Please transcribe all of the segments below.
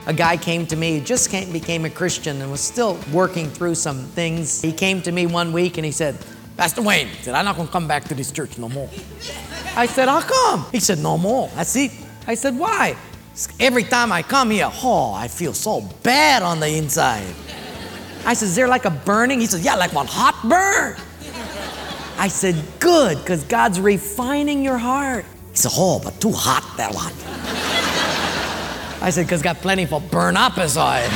a guy came to me, became a Christian and was still working through some things. He came to me one week and he said, Pastor Wayne, he said, I'm not going to come back to this church no more. I said, how come? He said, no more. That's it. I said, why? Every time I come here, I feel so bad on the inside. I said, is there like a burning? He said, yeah, like one hot burn. I said, good, because God's refining your heart. He said, but too hot, that one. I said, because got plenty for burn up inside.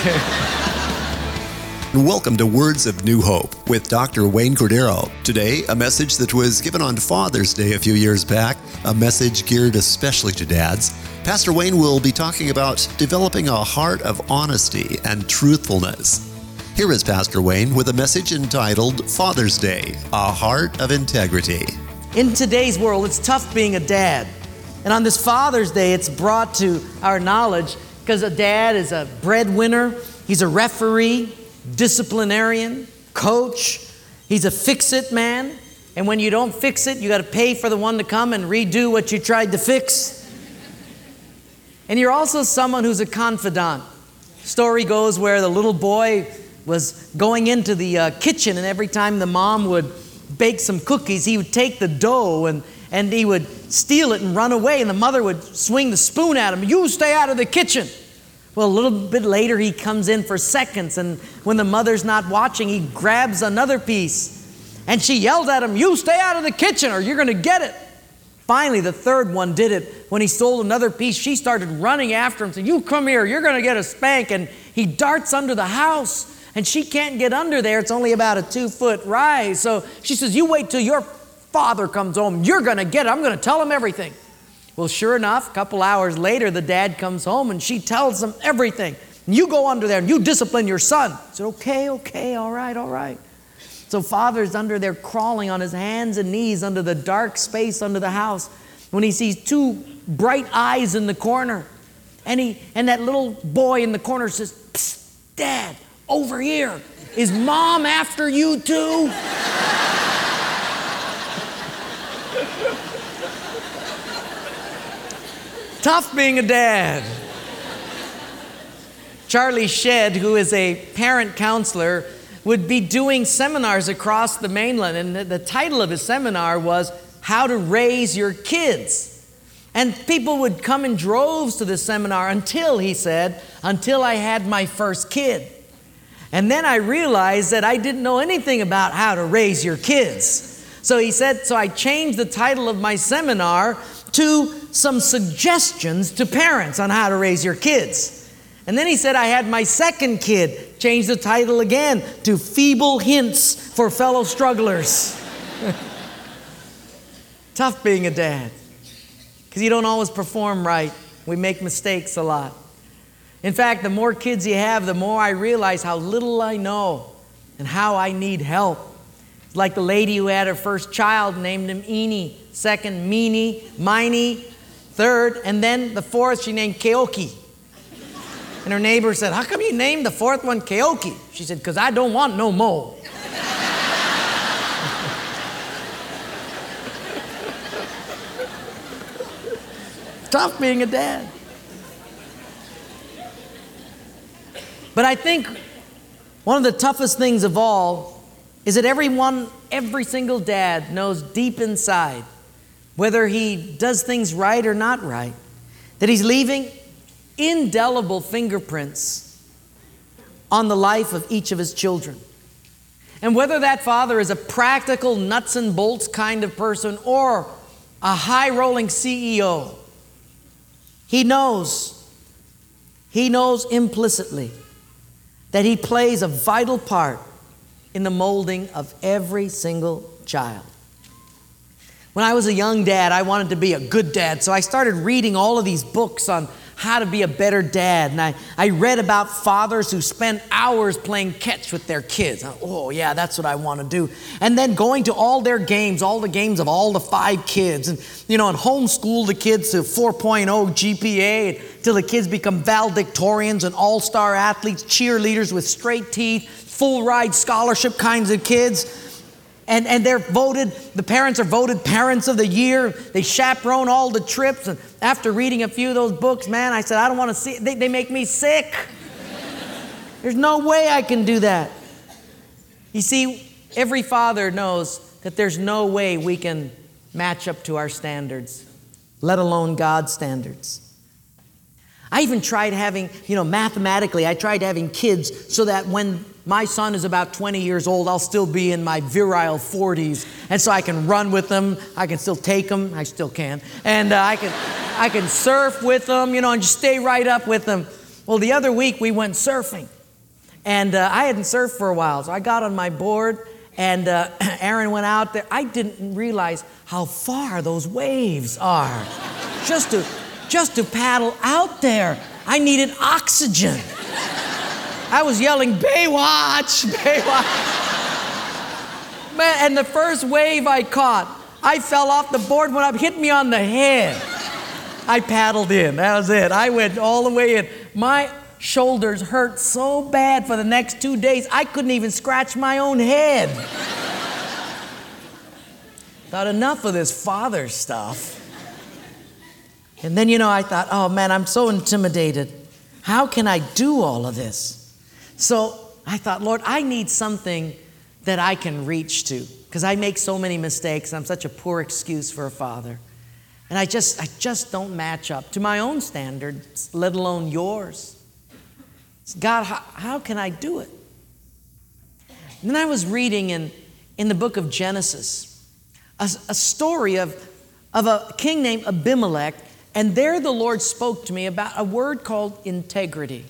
Welcome to Words of New Hope with Dr. Wayne Cordeiro. Today, a message that was given on Father's Day a few years back, a message geared especially to dads. Pastor Wayne will be talking about developing a heart of honesty and truthfulness. Here is Pastor Wayne with a message entitled Father's Day, a Heart of Integrity. In today's world, it's tough being a dad. And on this Father's Day, it's brought to our knowledge because a dad is a breadwinner, he's a referee, disciplinarian, coach, he's a fix-it man. And when you don't fix it, you got to pay for the one to come and redo what you tried to fix. And you're also someone who's a confidant. Story goes where the little boy was going into the kitchen, and every time the mom would bake some cookies, he would take the dough and he would steal it and run away, and the mother would swing the spoon at him. You stay out of the kitchen. Well, a little bit later, he comes in for seconds, and when the mother's not watching, he grabs another piece. And she yelled at him, you stay out of the kitchen or you're going to get it. Finally, the third one did it. When he stole another piece, she started running after him, saying, you come here, you're going to get a spank. And he darts under the house, and she can't get under there. It's only about a 2-foot rise. So she says, you wait till your father comes home. You're going to get it. I'm going to tell him everything. Well, sure enough, a couple hours later, the dad comes home and she tells him everything. You go under there and you discipline your son. He said, okay, all right. So father's under there crawling on his hands and knees under the dark space under the house when he sees two bright eyes in the corner. And that little boy in the corner says, Psst, Dad, over here. Is Mom after you too? Tough being a dad. Charlie Shedd, who is a parent counselor, would be doing seminars across the mainland, and the title of his seminar was How to Raise Your Kids. And people would come in droves to this seminar until I had my first kid. And then I realized that I didn't know anything about how to raise your kids. So he said, so I changed the title of my seminar to some suggestions to parents on how to raise your kids. And then he said, I had my second kid. Changed the title again to Feeble Hints for Fellow Strugglers. Tough being a dad, because you don't always perform right. We make mistakes a lot. In fact, the more kids you have, the more I realize how little I know and how I need help. Like the lady who had her first child, named him Eenie, second Meanie, Miney, third, and then the fourth she named Keoki. And her neighbor said, how come you named the fourth one Keoki? She said, because I don't want no more. Tough being a dad. But I think one of the toughest things of all is that every single dad knows deep inside, whether he does things right or not right, that he's leaving indelible fingerprints on the life of each of his children. And whether that father is a practical nuts and bolts kind of person or a high-rolling CEO, he knows implicitly that he plays a vital part in the molding of every single child. When I was a young dad, I wanted to be a good dad, so I started reading all of these books on how to be a better dad. And I read about fathers who spend hours playing catch with their kids. Oh, yeah, that's what I want to do. And then going to all their games, all the games of all the 5 kids. And, and homeschool the kids to 4.0 GPA until the kids become valedictorians and all-star athletes, cheerleaders with straight teeth, full-ride scholarship kinds of kids. And the parents are voted parents of the year. They chaperone all the trips. And after reading a few of those books, man, I said, I don't want to see it. They make me sick. There's no way I can do that. You see, every father knows that there's no way we can match up to our standards, let alone God's standards. I even tried having, mathematically, I tried having kids so that when my son is about 20 years old, I'll still be in my virile 40s. And so I can run with them. I can still take them. I still can. And I can surf with them, and just stay right up with them. Well, the other week we went surfing. And I hadn't surfed for a while. So I got on my board and Aaron went out there. I didn't realize how far those waves are. Just to paddle out there, I needed oxygen. I was yelling, Baywatch, Baywatch. Man, and the first wave I caught, I fell off the board when it hit me on the head. I paddled in, that was it. I went all the way in. My shoulders hurt so bad for the next 2 days, I couldn't even scratch my own head. Thought enough of this father stuff. And then, I thought, oh man, I'm so intimidated. How can I do all of this? So I thought, Lord, I need something that I can reach to, because I make so many mistakes. I'm such a poor excuse for a father. And I just don't match up to my own standards, let alone yours. God, how can I do it? And then I was reading in the book of Genesis a story of a king named Abimelech. And there the Lord spoke to me about a word called integrity.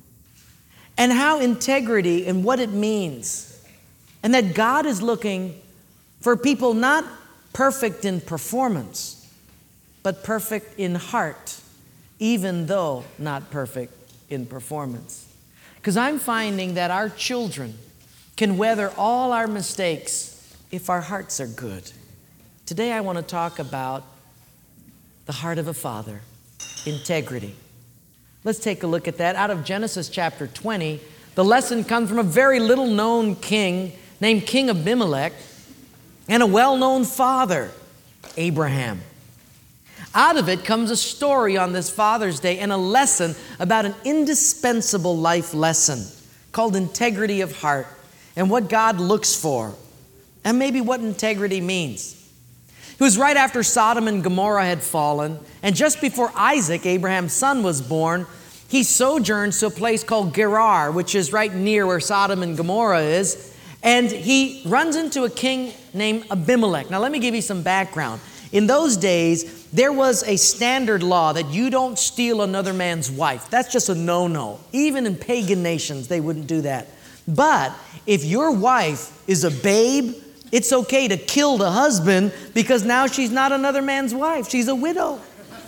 And how integrity and what it means. And that God is looking for people not perfect in performance, but perfect in heart, even though not perfect in performance. Because I'm finding that our children can weather all our mistakes if our hearts are good. Today I want to talk about the heart of a father, integrity. Let's take a look at that. Out of Genesis chapter 20, the lesson comes from a very little known king named King Abimelech and a well-known father, Abraham. Out of it comes a story on this Father's Day and a lesson about an indispensable life lesson called integrity of heart and what God looks for and maybe what integrity means. It was right after Sodom and Gomorrah had fallen, and just before Isaac, Abraham's son, was born, he sojourns to a place called Gerar, which is right near where Sodom and Gomorrah is, and he runs into a king named Abimelech. Now let me give you some background. In those days, there was a standard law that you don't steal another man's wife. That's just a no-no. Even in pagan nations, they wouldn't do that. But if your wife is a babe, it's okay to kill the husband because now she's not another man's wife. She's a widow.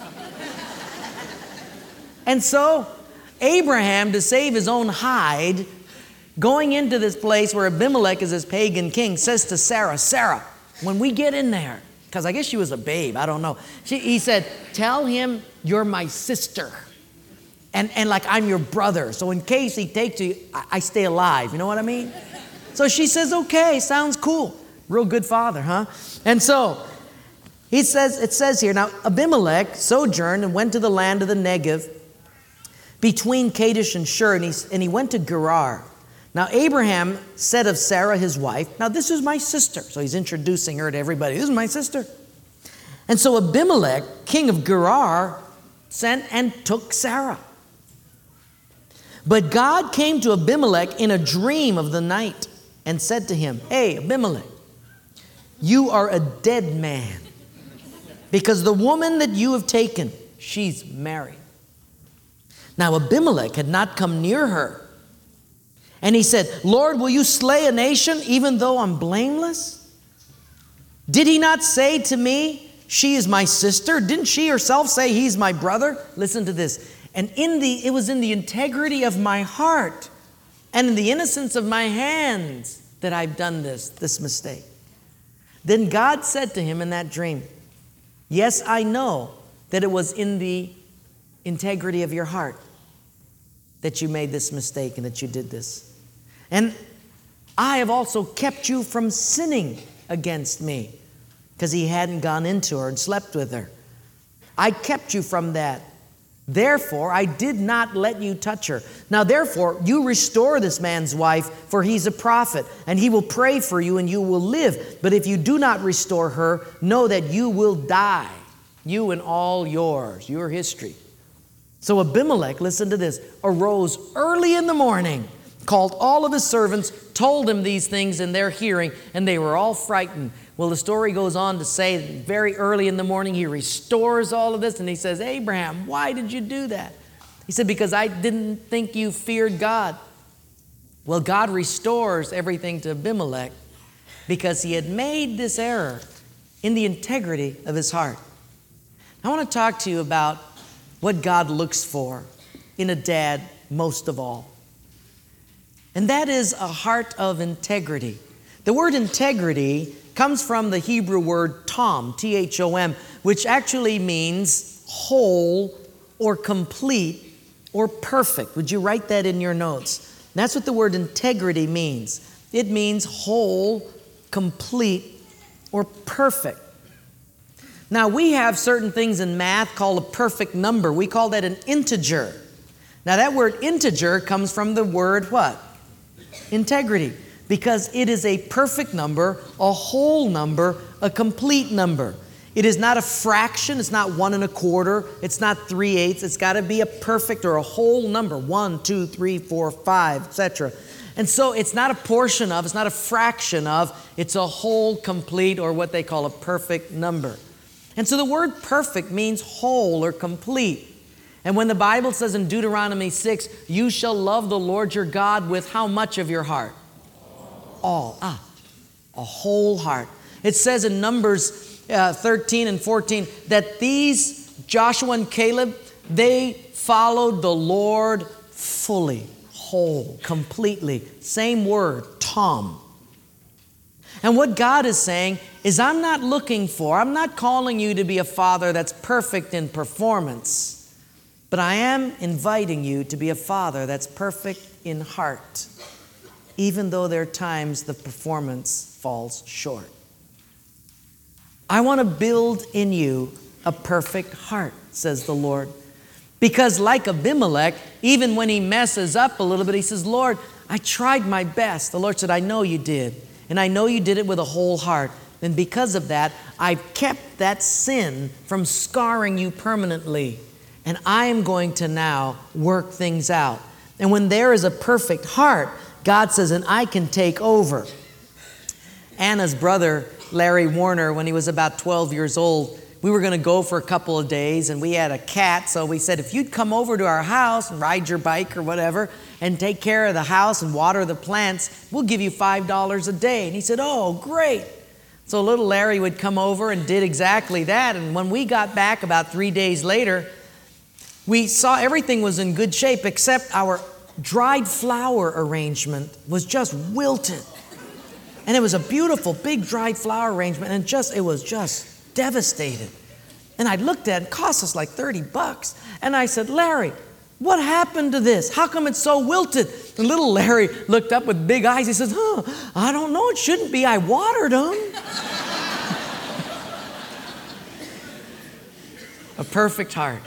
And so Abraham, to save his own hide, going into this place where Abimelech is his pagan king, says to Sarah, Sarah, when we get in there, because I guess she was a babe, I don't know. He said, tell him you're my sister. And like I'm your brother. So in case he takes you, I stay alive. You know what I mean? So she says, okay, sounds cool. Real good father, huh? And so it says here, now Abimelech sojourned and went to the land of the Negev between Kadesh and Shur, and he went to Gerar. Now Abraham said of Sarah, his wife, now this is my sister. So he's introducing her to everybody. This is my sister. And so Abimelech, king of Gerar, sent and took Sarah. But God came to Abimelech in a dream of the night and said to him, hey, Abimelech, you are a dead man because the woman that you have taken, she's married. Now Abimelech had not come near her. And he said, Lord, will you slay a nation even though I'm blameless? Did he not say to me, she is my sister? Didn't she herself say he's my brother? Listen to this. And it was in the integrity of my heart and in the innocence of my hands that I've done this mistake. Then God said to him in that dream, yes, I know that it was in the integrity of your heart that you made this mistake and that you did this. And I have also kept you from sinning against me. Because he hadn't gone into her and slept with her. I kept you from that. Therefore, I did not let you touch her. Now, therefore, you restore this man's wife, for he's a prophet, and he will pray for you, and you will live. But if you do not restore her, know that you will die, you and all yours, your history. So Abimelech, listen to this, arose early in the morning, called all of his servants, told him these things in their hearing, and they were all frightened. Well, the story goes on to say that very early in the morning, he restores all of this, and he says, Abraham, why did you do that? He said, because I didn't think you feared God. Well, God restores everything to Abimelech because he had made this error in the integrity of his heart. I want to talk to you about what God looks for in a dad most of all. And that is a heart of integrity. The word integrity comes from the Hebrew word tom, T-H-O-M, which actually means whole or complete or perfect. Would you write that in your notes? That's what the word integrity means. It means whole, complete, or perfect. Now, we have certain things in math called a perfect number. We call that an integer. Now, that word integer comes from the word what? Integrity. Because it is a perfect number, a whole number, a complete number. It is not a fraction. It's not 1 1/4. It's not 3/8. It's got to be a perfect or a whole number. 1, 2, 3, 4, 5, etc. And so it's not a portion of, it's not a fraction of, it's a whole, complete, or what they call a perfect number. And so the word perfect means whole or complete. And when the Bible says in Deuteronomy 6, you shall love the Lord your God with how much of your heart? All. A whole heart. It says in Numbers 13 and 14 that these, Joshua and Caleb, they followed the Lord fully, whole, completely. Same word, tom. And what God is saying is I'm not calling you to be a father that's perfect in performance, but I am inviting you to be a father that's perfect in heart, even though there are times the performance falls short. I want to build in you a perfect heart, says the Lord. Because like Abimelech, even when he messes up a little bit, he says, Lord, I tried my best. The Lord said, I know you did. And I know you did it with a whole heart. And because of that, I've kept that sin from scarring you permanently. And I am going to now work things out. And when there is a perfect heart, God says, and I can take over. Anna's brother, Larry Warner, when he was about 12 years old, we were going to go for a couple of days, and we had a cat, so we said, if you'd come over to our house and ride your bike or whatever and take care of the house and water the plants, we'll give you $5 a day. And he said, oh, great. So little Larry would come over and did exactly that, and when we got back about 3 days later, we saw everything was in good shape except our dried flower arrangement was just wilted. And it was a beautiful big dried flower arrangement, and it was just devastated. And I looked at it, it cost us like $30. And I said, Larry, what happened to this? How come it's so wilted? And little Larry looked up with big eyes. He says, I don't know. It shouldn't be. I watered them. A perfect heart.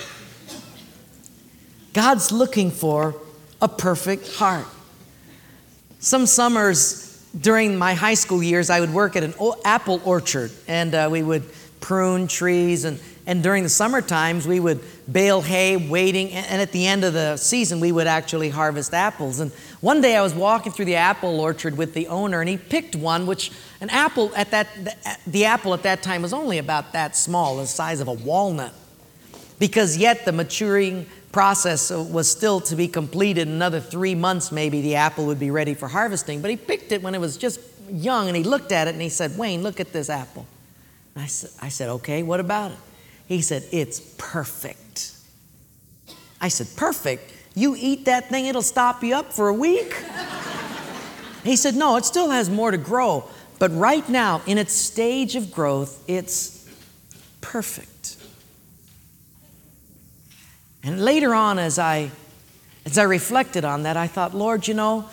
God's looking for a perfect heart. Some summers during my high school years, I would work at an apple orchard, and we would prune trees, and during the summer times, we would bale hay, waiting, and at the end of the season, we would actually harvest apples. And one day, I was walking through the apple orchard with the owner, and he picked one, the apple at that time was only about that small, the size of a walnut, because yet the maturing process was still to be completed. In another 3 months, maybe the apple would be ready for harvesting. But he picked it when it was just young, and he looked at it and he said, Wayne, look at this apple. And I said, okay, what about it? He said, it's perfect. I said, perfect? You eat that thing, it'll stop you up for a week? He said, no, it still has more to grow. But right now, in its stage of growth, it's perfect. And later on, as I reflected on that, I thought, Lord,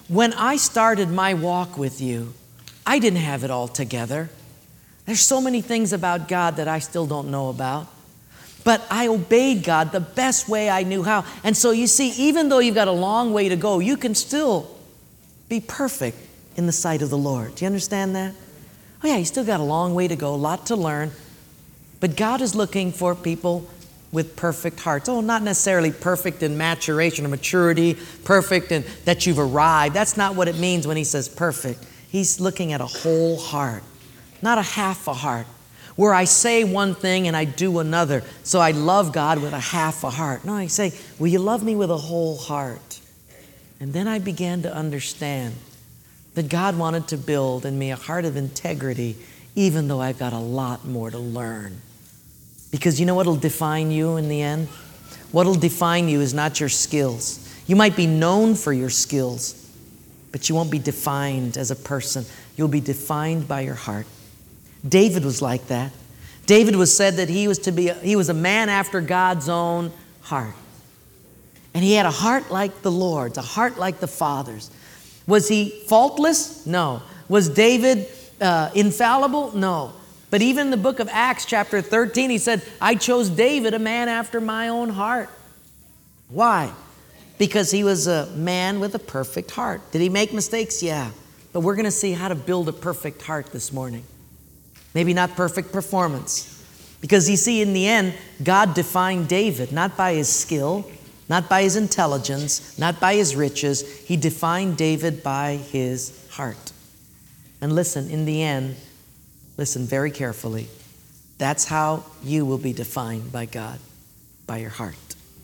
When I started my walk with you, I didn't have it all together. There's so many things about God that I still don't know about. But I obeyed God the best way I knew how. And so you see, even though you've got a long way to go, you can still be perfect in the sight of the Lord. Do you understand that? Oh yeah, you still got a long way to go, a lot to learn. But God is looking for people with perfect hearts. Oh, not necessarily perfect in maturation or maturity, perfect in that you've arrived. That's not what it means when he says perfect. He's looking at a whole heart, not a half a heart, where I say one thing and I do another. So I love God with a half a heart. No, I say, will you love me with a whole heart? And then I began to understand that God wanted to build in me a heart of integrity, even though I've got a lot more to learn. Because you know what will define you in the end? What will define you is not your skills. You might be known for your skills, but you won't be defined as a person. You'll be defined by your heart. David was like that. David was said that he was a man after God's own heart. And he had a heart like the Lord's, a heart like the Father's. Was he faultless? No. Was David infallible? No. But even in the book of Acts chapter 13, he said, I chose David, a man after my own heart. Why? Because he was a man with a perfect heart. Did he make mistakes? Yeah. But we're going to see how to build a perfect heart this morning. Maybe not perfect performance. Because you see, in the end, God defined David, not by his skill, not by his intelligence, not by his riches. He defined David by his heart. And listen, in the end, listen very carefully. That's how you will be defined by God, by your heart.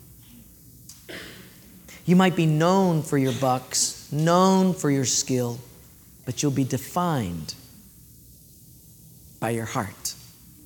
You might be known for your bucks, known for your skill, but you'll be defined by your heart.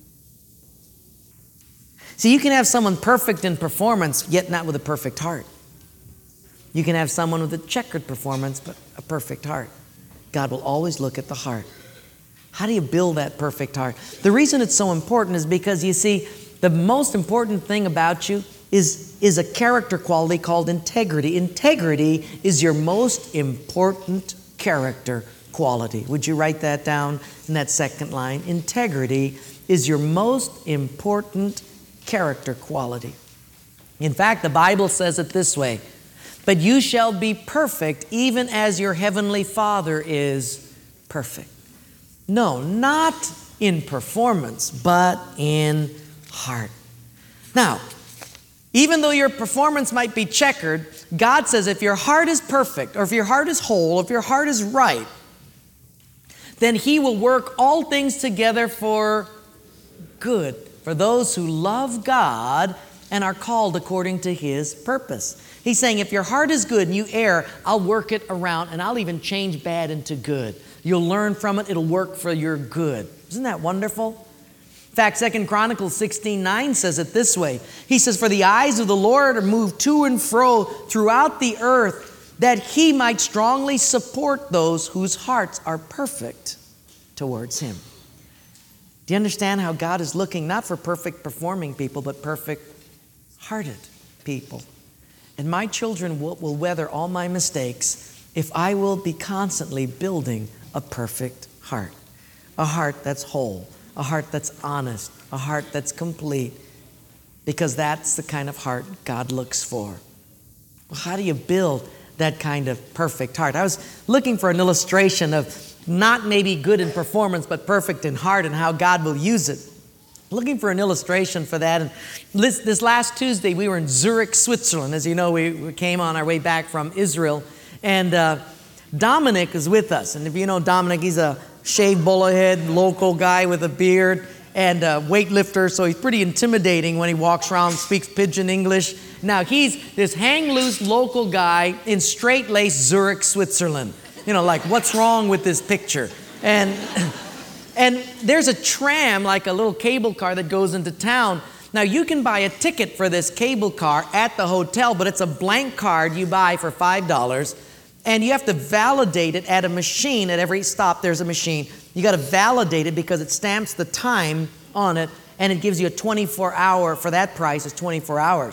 See, you can have someone perfect in performance, yet not with a perfect heart. You can have someone with a checkered performance, but a perfect heart. God will always look at the heart. How do you build that perfect heart? The reason it's so important is because, you see, the most important thing about you is a character quality called integrity. Integrity is your most important character quality. Would you write that down in that second line? Integrity is your most important character quality. In fact, the Bible says it this way, but you shall be perfect even as your heavenly Father is perfect. No, not in performance, but in heart. Now, even though your performance might be checkered, God says if your heart is perfect, or if your heart is whole, if your heart is right, then He will work all things together for good, for those who love God and are called according to His purpose. He's saying if your heart is good and you err, I'll work it around and I'll even change bad into good. You'll learn from it. It'll work for your good. Isn't that wonderful? In fact, 2 Chronicles 16:9 says it this way. He says, for the eyes of the Lord are moved to and fro throughout the earth, that He might strongly support those whose hearts are perfect towards Him. Do you understand how God is looking not for perfect performing people, but perfect hearted people? And my children will weather all my mistakes if I will be constantly building a perfect heart. A heart that's whole, a heart that's honest, a heart that's complete, because that's the kind of heart God looks for. Well, how do you build that kind of perfect heart? I was looking for an illustration of not maybe good in performance, but perfect in heart and how God will use it. Looking for an illustration for that. And this last Tuesday, we were in Zurich, Switzerland. As you know, we came on our way back from Israel. And Dominic is with us. And if you know Dominic, he's a shaved bowler head, local guy with a beard, and a weightlifter. So he's pretty intimidating when he walks around, speaks pidgin English. Now, he's this hang-loose local guy in straight-laced Zurich, Switzerland. You know, like, what's wrong with this picture? And there's a tram, like a little cable car that goes into town. Now, you can buy a ticket for this cable car at the hotel, but it's a blank card you buy for $5. And you have to validate it at a machine. At every stop, there's a machine. You got to validate it because it stamps the time on it, and it gives you a 24-hour, for that price, it's 24 hours.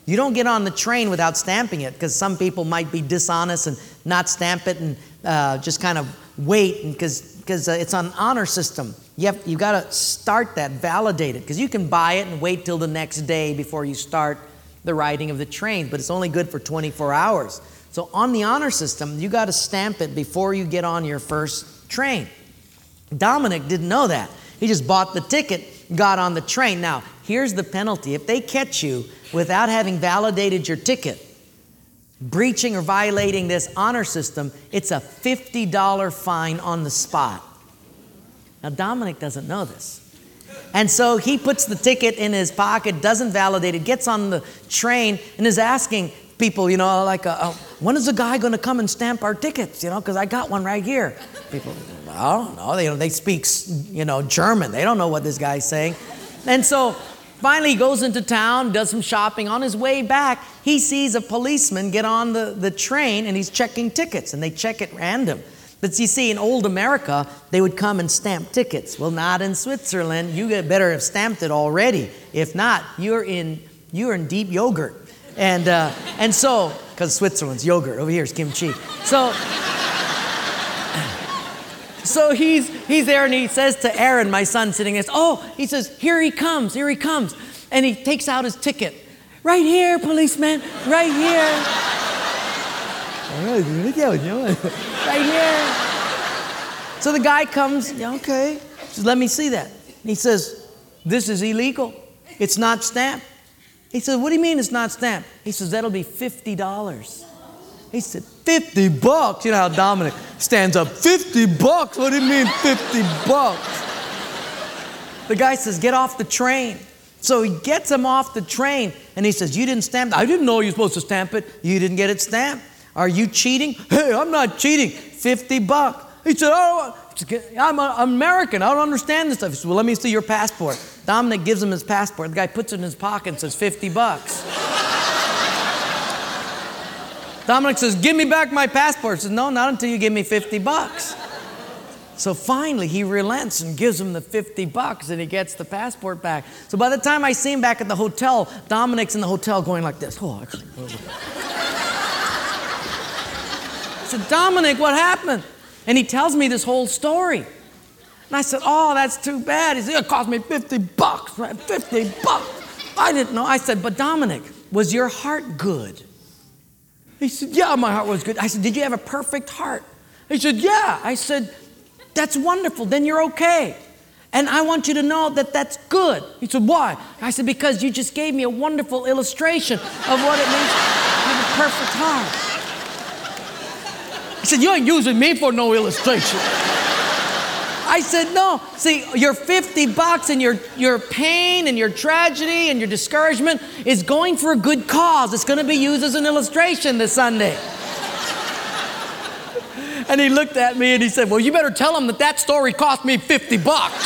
You don't get on the train without stamping it, because some people might be dishonest and not stamp it and just kind of wait, because it's an honor system. You got to start that, validate it, because you can buy it and wait till the next day before you start the riding of the train, but it's only good for 24 hours. So on the honor system, you got to stamp it before you get on your first train. Dominic didn't know that. He just bought the ticket, got on the train. Now, here's the penalty. If they catch you without having validated your ticket, breaching or violating this honor system, it's a $50 fine on the spot. Now, Dominic doesn't know this. And so he puts the ticket in his pocket, doesn't validate it, gets on the train, and is asking people, like, when is the guy going to come and stamp our tickets? Because I got one right here. People, I don't know. They speak, German. They don't know what this guy's saying. And so finally he goes into town, does some shopping. On his way back, he sees a policeman get on the train, and he's checking tickets, and they check at random. But you see, in old America, they would come and stamp tickets. Well, not in Switzerland. You better have stamped it already. If not, you're in deep yogurt. And so, because Switzerland's yogurt, over here is kimchi. So he's there, and he says to Aaron, my son sitting next, he says, here he comes. And he takes out his ticket. Right here, policeman, right here. Right here. So the guy comes, okay. He says, let me see that. And he says, this is illegal. It's not stamped. He said, what do you mean it's not stamped? He says, that'll be $50. He said, $50? You know how Dominic stands up, $50? What do you mean $50? The guy says, get off the train. So he gets him off the train, and he says, you didn't stamp it. I didn't know you were supposed to stamp it. You didn't get it stamped. Are you cheating? Hey, I'm not cheating. $50. He said, I'm an American. I don't understand this stuff. He said, well, let me see your passport. Dominic gives him his passport. The guy puts it in his pocket and says, $50. Dominic says, give me back my passport. He says, no, not until you give me $50. So finally, he relents and gives him the $50, and he gets the passport back. So by the time I see him back at the hotel, Dominic's in the hotel going like this. I said, Dominic, what happened? And he tells me this whole story. And I said, that's too bad. He said, it cost me $50, man, $50. I didn't know. I said, but Dominic, was your heart good? He said, yeah, my heart was good. I said, did you have a perfect heart? He said, yeah. I said, that's wonderful. Then you're okay. And I want you to know that that's good. He said, why? I said, because you just gave me a wonderful illustration of what it means to have a perfect heart. He said, you ain't using me for no illustration. I said, no. See, your $50 and your pain and your tragedy and your discouragement is going for a good cause. It's going to be used as an illustration this Sunday. And he looked at me and he said, well, you better tell him that story cost me $50.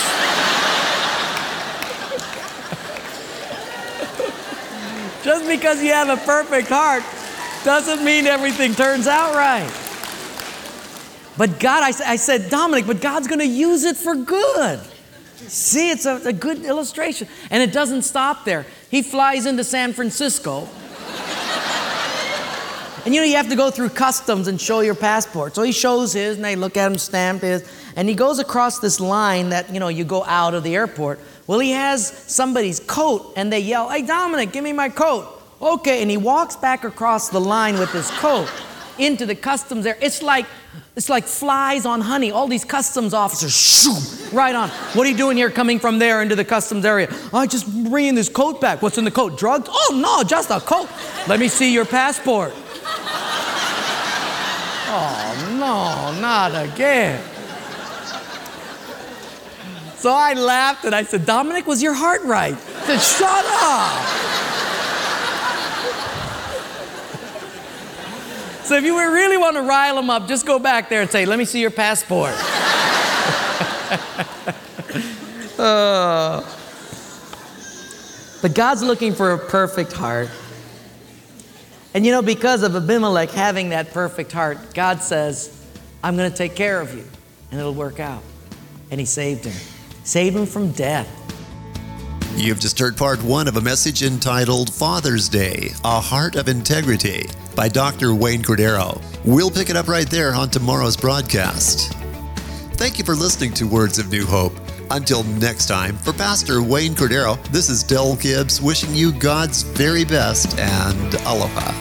Just because you have a perfect heart doesn't mean everything turns out right. But God, I said, Dominic, but God's going to use it for good. See, it's a good illustration. And it doesn't stop there. He flies into San Francisco. And you have to go through customs and show your passport. So he shows his, and they look at him, stamp his. And he goes across this line that, you go out of the airport. Well, he has somebody's coat, and they yell, hey, Dominic, give me my coat. Okay, and he walks back across the line with his coat into the customs area. It's like flies on honey. All these customs officers, shoo, right on. What are you doing here coming from there into the customs area? I just bringing this coat back. What's in the coat? Drugs? Oh, no, just a coat. Let me see your passport. Oh, no, not again. So I laughed and I said, Dominic, was your heart right? He said, shut up. So if you really want to rile them up, just go back there and say, let me see your passport. But God's looking for a perfect heart. And because of Abimelech having that perfect heart, God says, I'm going to take care of you, and it'll work out. And he saved him. Saved him from death. You've just heard part one of a message entitled Father's Day, A Heart of Integrity by Dr. Wayne Cordero. We'll pick it up right there on tomorrow's broadcast. Thank you for listening to Words of New Hope. Until next time, for Pastor Wayne Cordero, this is Del Gibbs wishing you God's very best and aloha.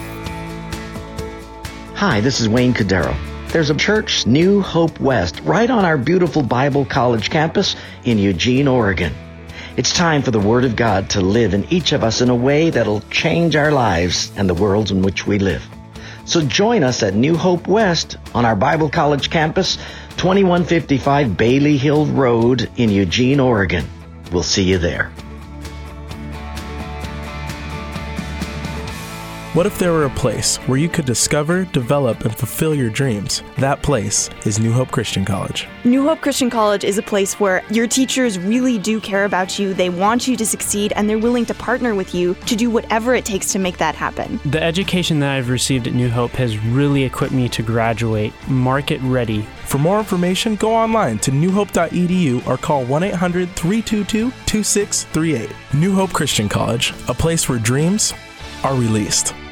Hi, this is Wayne Cordero. There's a church, New Hope West, right on our beautiful Bible College campus in Eugene, Oregon. It's time for the Word of God to live in each of us in a way that'll change our lives and the worlds in which we live. So join us at New Hope West on our Bible College campus, 2155 Bailey Hill Road in Eugene, Oregon. We'll see you there. What if there were a place where you could discover, develop, and fulfill your dreams? That place is New Hope Christian College. New Hope Christian College is a place where your teachers really do care about you, they want you to succeed, and they're willing to partner with you to do whatever it takes to make that happen. The education that I've received at New Hope has really equipped me to graduate market ready. For more information, go online to newhope.edu or call 1-800-322-2638. New Hope Christian College, a place where dreams are released.